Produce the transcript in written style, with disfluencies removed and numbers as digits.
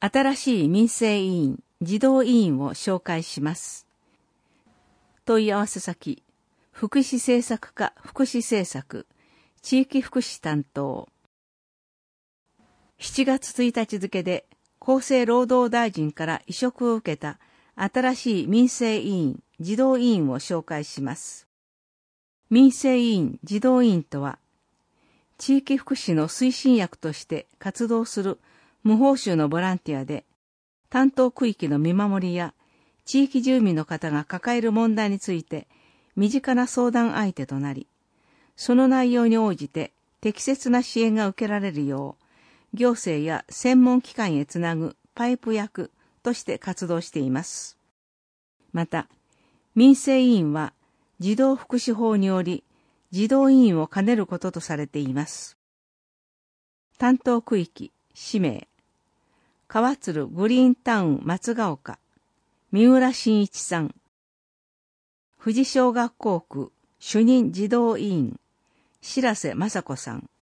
新しい民生委員、児童委員を紹介します。問い合わせ先、福祉政策課福祉政策、地域福祉担当。7月1日付で厚生労働大臣から委嘱を受けた新しい民生委員、児童委員を紹介します。民生委員、児童委員とは、地域福祉の推進役として活動する無報酬のボランティアで、担当区域の見守りや地域住民の方が抱える問題について身近な相談相手となり、その内容に応じて適切な支援が受けられるよう、行政や専門機関へつなぐパイプ役として活動しています。また、民生委員は児童福祉法により児童委員を兼ねることとされています。担当区域、氏名、川鶴グリーンタウン松ヶ丘、三浦真一さん。富士小学校区主任児童委員、白瀬雅子さん。